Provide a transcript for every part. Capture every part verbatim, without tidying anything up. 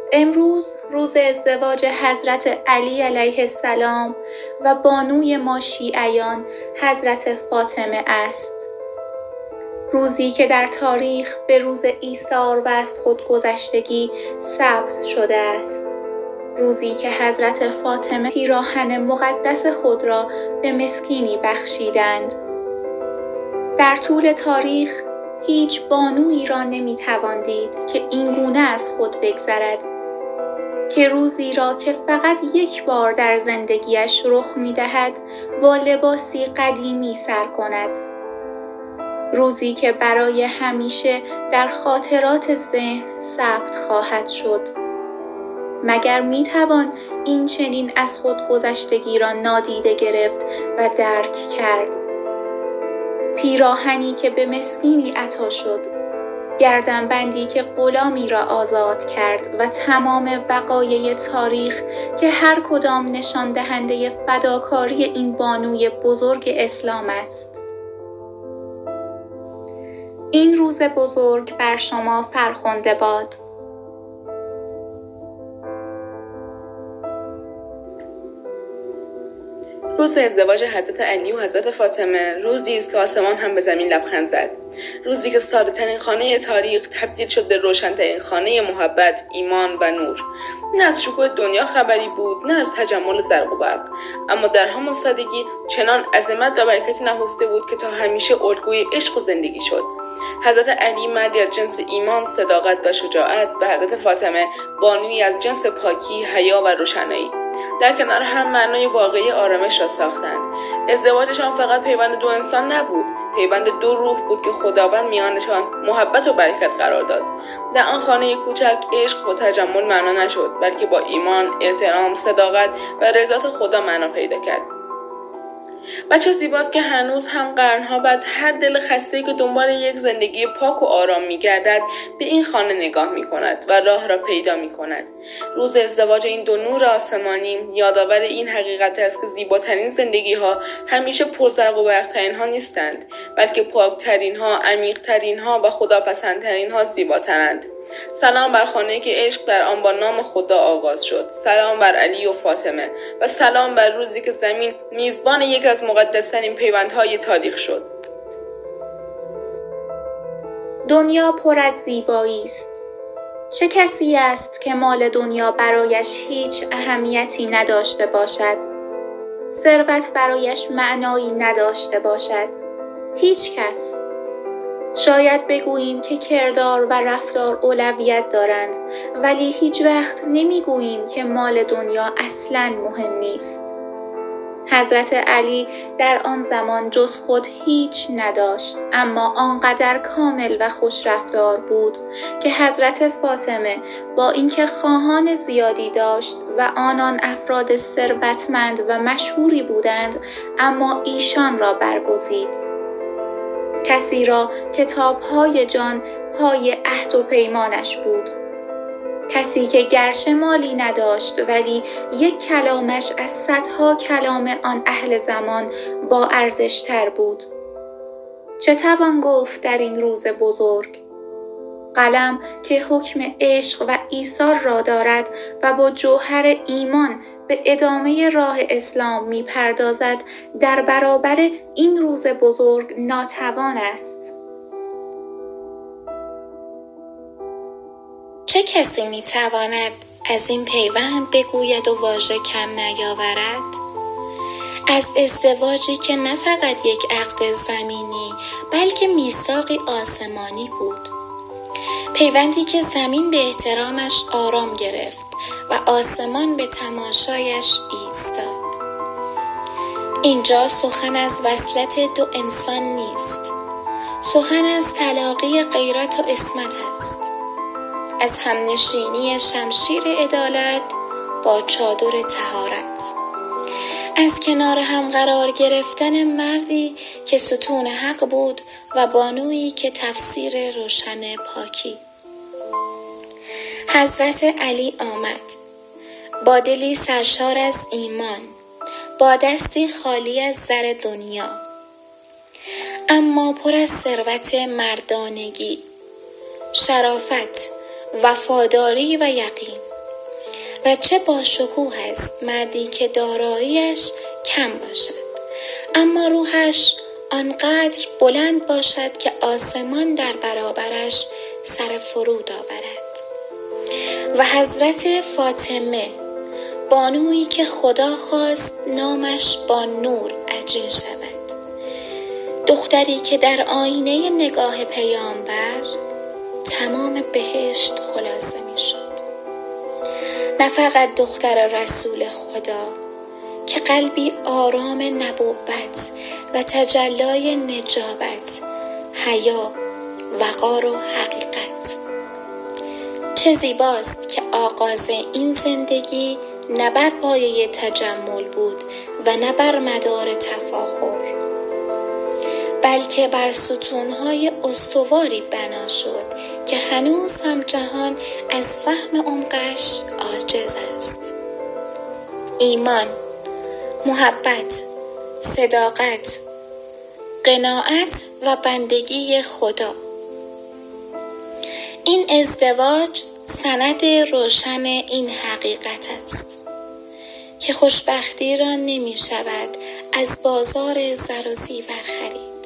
امروز روز ازدواج حضرت علی علیه السلام و بانوی ما شیعیان حضرت فاطمه است. روزی که در تاریخ به روز ایثار و از خودگذشتگی ثبت شده است. روزی که حضرت فاطمه پیراهن مقدس خود را به مسکینی بخشیدند. در طول تاریخ هیچ بانویی را نمی‌توان دید که این گونه از خود بگذرد، که روزی را که فقط یک بار در زندگیش رخ می‌دهد با لباسی قدیمی سر کند. روزی که برای همیشه در خاطرات ذهن ثبت خواهد شد. مگر می‌توان این چنین از خودگذشتگی را نادیده گرفت و درک کرد؟ پیراهنی که به مسکینی عطا شد، گردنبندی که غلامی را آزاد کرد و تمام وقایع تاریخ که هر کدام نشان دهنده فداکاری این بانوی بزرگ اسلام است. این روز بزرگ بر شما فرخنده باد. روز ازدواج حضرت علی و حضرت فاطمه روزی است که آسمان هم به زمین لبخند زد. روزی که ساده‌ترین خانه تاریخ تبدیل شد به روشن‌ترین خانه محبت، ایمان و نور. نه از شکوه دنیا خبری بود، نه از تجمل زرق و برق، اما در همان سادگی چنان عظمت و برکتی نهفته بود که تا همیشه الگوی عشق و زندگی شد. حضرت علی مردی از جنس ایمان، صداقت و شجاعت و حضرت فاطمه بانویی از جنس پاکی، حیا و روشنایی. در کنار هم معنای واقعی آرامش را ساختند. ازدواجشان فقط پیوند دو انسان نبود، پیوند دو روح بود که خداوند میانشان محبت و برکت قرار داد. در آن خانه کوچک عشق با تجمل معنا نشد، بلکه با ایمان، احترام، صداقت و رضایت خدا معنا پیدا کرد. و چه زیباست که هنوز هم قرنها بعد هر دل خسته‌ای که دنبال یک زندگی پاک و آرام می‌گردد به این خانه نگاه می‌کند و راه را پیدا می‌کند. روز ازدواج این دو نور آسمانی یادآور این حقیقت است که زیباترین زندگی‌ها همیشه پرزرق و برق‌ترین‌ها نیستند، بلکه پاک‌ترین‌ها، عمیق‌ترین‌ها و خداپسندترین‌ها زیباترند. سلام بر خانه‌ای که عشق در آن با نام خدا آغاز شد. سلام بر علی و فاطمه و سلام بر روزی که زمین میزبان یک از مقدس‌ترین پیوندهای تاریخ شد. دنیا پر از زیبایی است. چه کسی است که مال دنیا برایش هیچ اهمیتی نداشته باشد؟ ثروت برایش معنایی نداشته باشد؟ هیچ کس. شاید بگوییم که کردار و رفتار اولویت دارند، ولی هیچ وقت نمیگوییم که مال دنیا اصلاً مهم نیست. حضرت علی در آن زمان جز خود هیچ نداشت، اما آنقدر کامل و خوش رفتار بود که حضرت فاطمه با اینکه خواهان زیادی داشت و آنان افراد ثروتمند و مشهوری بودند، اما ایشان را برگزید. کسی را کتاب‌های جان پای عهد و پیمانش بود. کسی که گرچه مالی نداشت ولی یک کلامش از صدها کلام آن اهل زمان با ارزش‌تر بود. چه توان گفت در این روز بزرگ؟ قلم که حکم عشق و ایثار را دارد و با جوهر ایمان به ادامه راه اسلام می پردازد، در برابر این روز بزرگ ناتوان است. چه کسی می تواند از این پیوند بگوید و واژه کم نیاورد؟ از ازدواجی که نه فقط یک عقد زمینی بلکه میثاقی آسمانی بود. پیوندی که زمین به احترامش آرام گرفت و آسمان به تماشایش ایستاد. اینجا سخن از وصلت دو انسان نیست. سخن از تلاقی غیرت و عصمت است. از همنشینی شمشیر عدالت با چادر طهارت. از کنار هم قرار گرفتن مردی که ستون حق بود و بانویی که تفسیر روشن پاکی. حضرت علی آمد با دلی سرشار از ایمان، با دستی خالی از زر دنیا، اما پر از ثروت مردانگی، شرافت، وفاداری و یقین. و چه باشکوه است مردی که داراییش کم باشد اما روحش آنقدر بلند باشد که آسمان در برابرش سر فرود آورد. و حضرت فاطمه، بانویی که خدا خواست نامش با نور عجین شود، دختری که در آینه نگاه پیامبر تمام بهشت خلاصه می شد. نه فقط دختر رسول خدا که قلبی آرام نبوت و تجلای نجابت، حیا، وقار و حقیقت. چه زیباست که آغاز این زندگی نه بر پایه تجمل بود و نه بر مدار تفاخر، بلکه بر ستونهای استواری بنا شد که هنوز هم جهان از فهم عمقش عاجز است. ایمان، محبت، صداقت، قناعت و بندگی خدا. این ازدواج سند روشن این حقیقت است که خوشبختی را نمی شود از بازار زر و زیور خرید.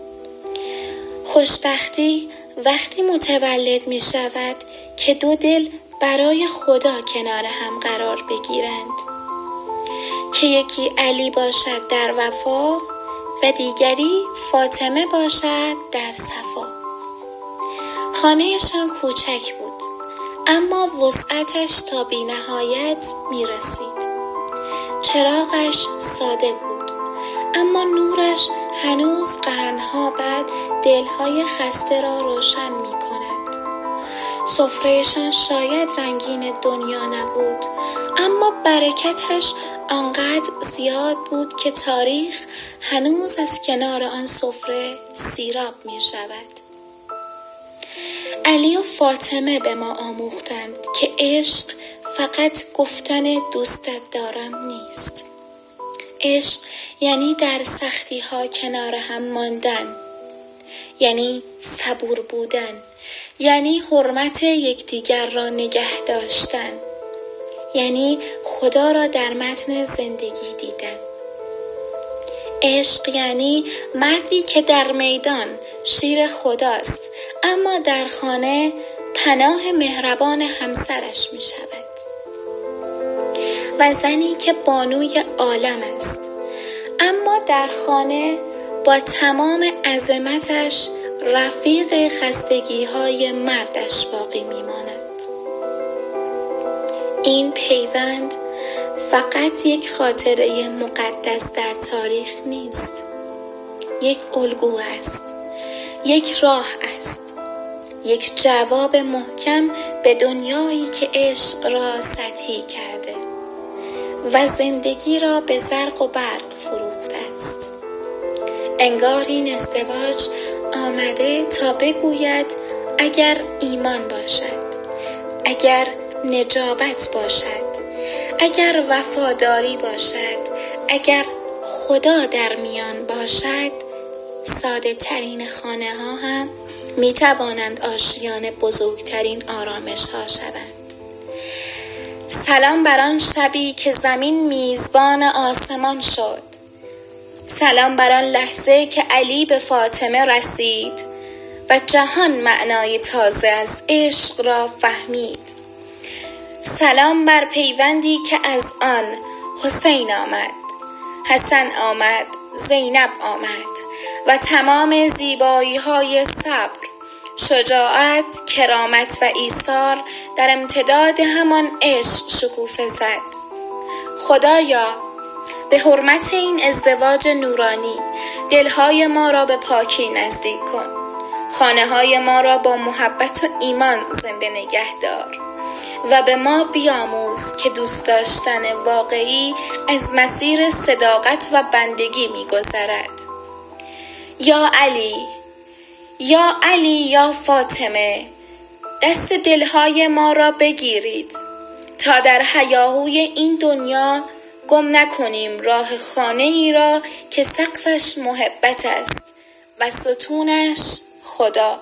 خوشبختی وقتی متولد می شود که دو دل برای خدا کنار هم قرار بگیرند، که یکی علی باشد در وفا و دیگری فاطمه باشد در صفا. خانهشان کوچک بود اما وسعتش تا بی نهایت می رسید. چراغش ساده بود اما نورش هنوز قرنها بعد دلهای خسته را روشن می کند. سفرهشان شاید رنگین دنیا نبود اما برکتش آنقدر زیاد بود که تاریخ هنوز از کنار آن سفره سیراب می شود. علی و فاطمه به ما آموختند که عشق فقط گفتن دوستت دارم نیست. عشق یعنی در سختی ها کنار هم ماندن، یعنی صبور بودن، یعنی حرمت یکدیگر را نگه داشتن، یعنی خدا را در متن زندگی دیدن. عشق یعنی مردی که در میدان شیر خداست اما در خانه پناه مهربان همسرش می شود. و زنی که بانوی عالم است اما در خانه با تمام عظمتش رفیق خستگی های مردش باقی می ماند. این پیوند فقط یک خاطره مقدس در تاریخ نیست، یک الگو است، یک راه است، یک جواب محکم به دنیایی که عشق را سطحی کرده و زندگی را به زرق و برق فروخته است. انگار این ازدواج آمده تا بگوید اگر ایمان باشد، اگر نجابت باشد، اگر وفاداری باشد، اگر خدا در میان باشد، ساده ترین خانه ها هم می توانند آشیان بزرگترین آرامش ها شوند. سلام بر آن شبی که زمین میزبان آسمان شد. سلام بر آن لحظه که علی به فاطمه رسید و جهان معنای تازه از عشق را فهمید. سلام بر پیوندی که از آن حسین آمد، حسن آمد، زینب آمد و تمام زیبایی های صبر، شجاعت، کرامت و ایثار در امتداد همان عشق شکوفه زد. خدایا به حرمت این ازدواج نورانی دلهای ما را به پاکی نزدیک کن، خانه های ما را با محبت و ایمان زنده نگه دار و به ما بیاموز که دوست داشتن واقعی از مسیر صداقت و بندگی می‌گذرد. یا علی، یا علی یا فاطمه، دست دلهای ما را بگیرید تا در هیاهوی این دنیا گم نکنیم راه خانه ای را که سقفش محبت است و ستونش خدا.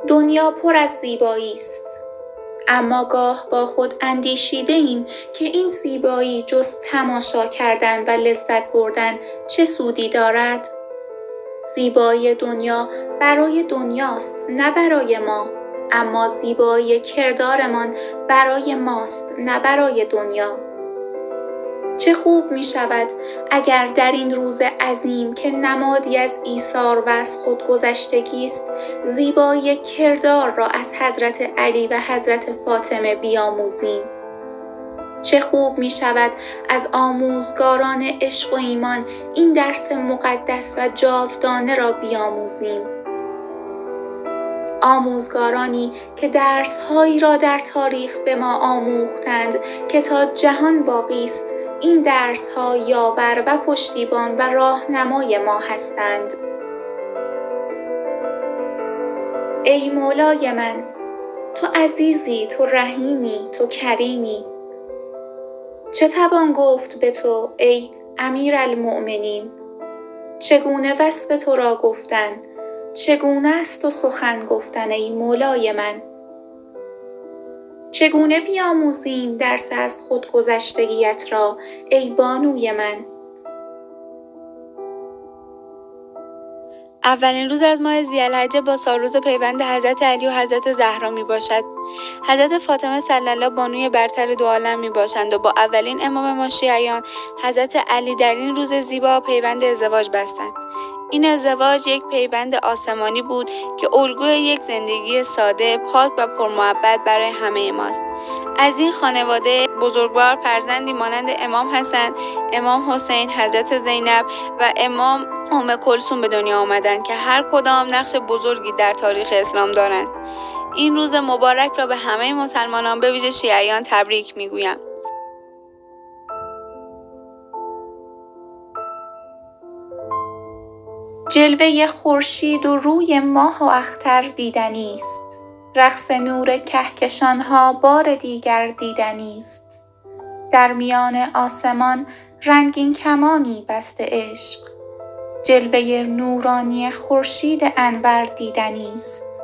دنیا پر از زیبایی است، اما گاه با خود اندیشیده ایم که این زیبایی جز تماشا کردن و لذت بردن چه سودی دارد؟ زیبایی دنیا برای دنیاست، نه برای ما، اما زیبایی کردارمان برای ماست، نه برای دنیا. چه خوب می شود اگر در این روز عظیم که نمادی از ایثار و از خودگذشتگی است، زیبایی کردار را از حضرت علی و حضرت فاطمه بیاموزیم. چه خوب می شود از آموزگاران عشق و ایمان این درس مقدس و جاودانه را بیاموزیم. آموزگارانی که درس‌هایی را در تاریخ به ما آموختند که تا جهان باقی است این درس‌ها یاور و پشتیبان و راهنمای ما هستند. ای مولای من، تو عزیزی، تو رحیمی، تو کریمی. چه توان گفت به تو ای امیرالمؤمنین؟ چگونه وصف تو را گفتن؟ چگونه است تو سخن گفتن ای مولای من؟ چگونه بیاموزیم درس از خودگذشتگیت را ای بانوی من؟ اولین روز از ماه ذی‌الحجه با سالروز پیوند حضرت علی و حضرت زهرا می باشد. حضرت فاطمه صلی الله بانوی برتر دو عالم می باشند و با اولین امام ما شیعیان حضرت علی در این روز زیبا پیوند ازدواج بستند. این ازدواج یک پیوند آسمانی بود که الگوی یک زندگی ساده، پاک و پرمحبت برای همه ماست. از این خانواده بزرگوار فرزندی مانند امام حسن، امام حسین، حضرت زینب و امام ام کلثوم به دنیا آمدند که هر کدام نقش بزرگی در تاریخ اسلام دارند. این روز مبارک را به همه مسلمانان به ویژه شیعیان تبریک میگویم. جلوه خورشید و روی ماه و اختر دیدنی است. رقص نور کهکشان‌ها بار دیگر دیدنی است. در میان آسمان رنگین کمانی بسته عشق. جلوه نورانی خورشید انور دیدنی است.